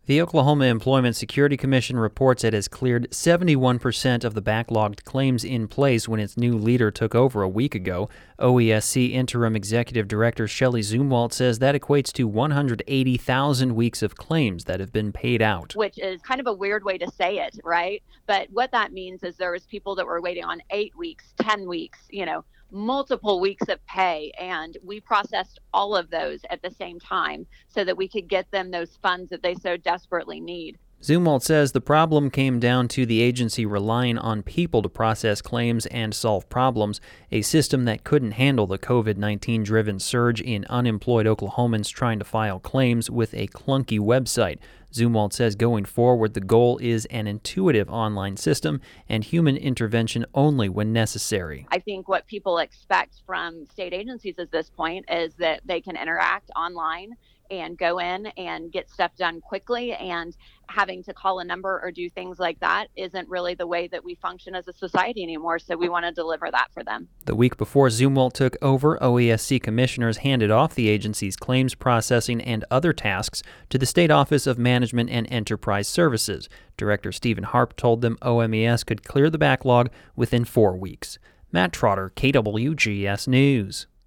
The Oklahoma Employment Security Commission reports it has cleared 71% of the backlogged claims in place when its new leader took over a week ago. OESC Interim Executive Director Shelley Zumwalt says that equates to 180,000 weeks of claims that have been paid out. Which is kind of a weird way to say it, right? But what that means is there was people that were waiting on 8 weeks, 10 weeks, multiple weeks of pay, and we processed all of those at the same time so that we could get them those funds that they so desperately need. Zumwalt says the problem came down to the agency relying on people to process claims and solve problems, a system that couldn't handle the COVID-19-driven surge in unemployed Oklahomans trying to file claims with a clunky website. Zumwalt says going forward, the goal is an intuitive online system and human intervention only when necessary. I think what people expect from state agencies at this point is that they can interact online and go in and get stuff done quickly, and having to call a number or do things like that isn't really the way that we function as a society anymore, so we want to deliver that for them. The week before Zumwalt took over, OESC commissioners handed off the agency's claims processing and other tasks to the State Office of Management and Enterprise Services. Director Stephen Harp told them OMES could clear the backlog within 4 weeks. Matt Trotter, KWGS News.